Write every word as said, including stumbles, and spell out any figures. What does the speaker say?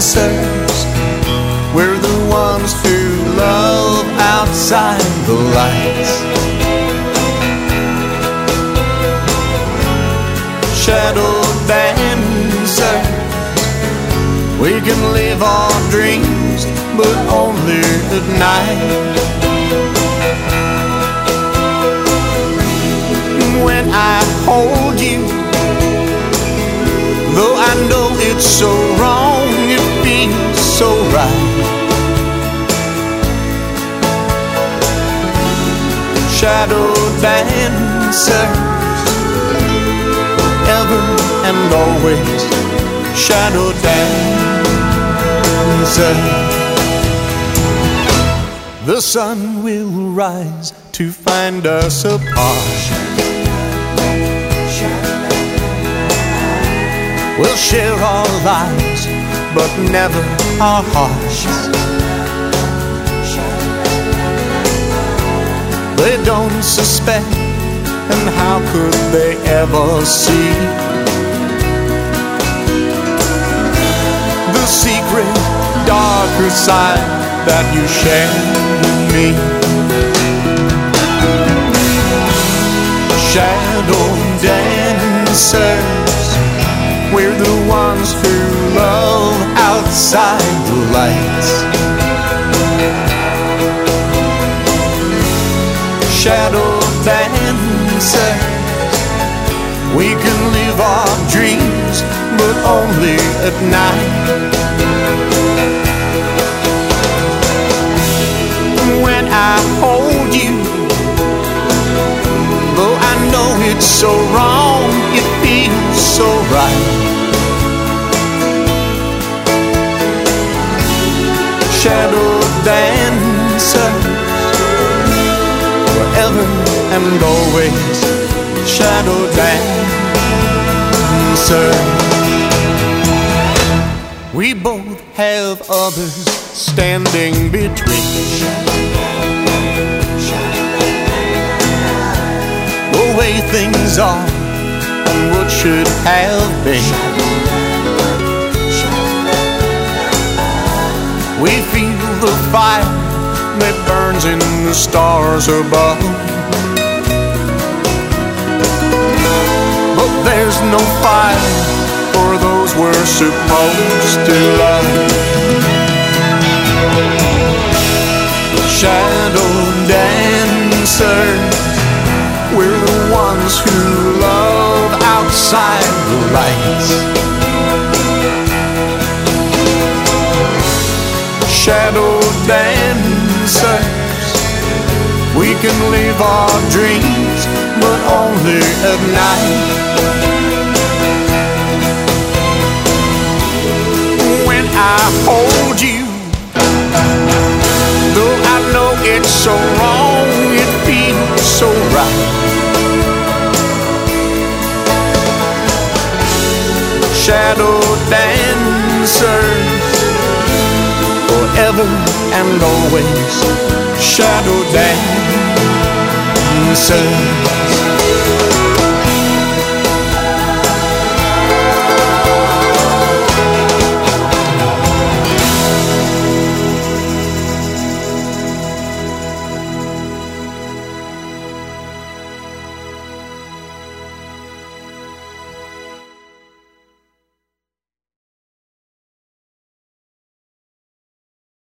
dancers, we're the ones who love outside the lights. Shadow dancers, we can live our dreams, but only at night. When I hold you, though I know it's so wrong, it feels so right. Shadow dancers, forever and always. Shadow dancers, the sun will rise to find us apart. We'll share our lives, but never our hearts. They don't suspect, and how could they ever see the secret, darker side that you share with me? Shadow dancers, we're the ones who love outside the lights. Shadow dancers, we can live our dreams, but only at night. When I hold you, though I know it's so wrong, it feels so right. Shadow dancers, forever and always. Shadow dancers, we both have others standing between the way things are and what should have been. We feel the fire that burns in the stars above, but there's no fire for those we're supposed to love. Shadow dancers, we're the ones who love outside the lights. Shadow dancers, we can live our dreams, but only at night. When I hold you, though I know it's so wrong, it feels so right. Shadow dancers, forever and always. Shadow dancers.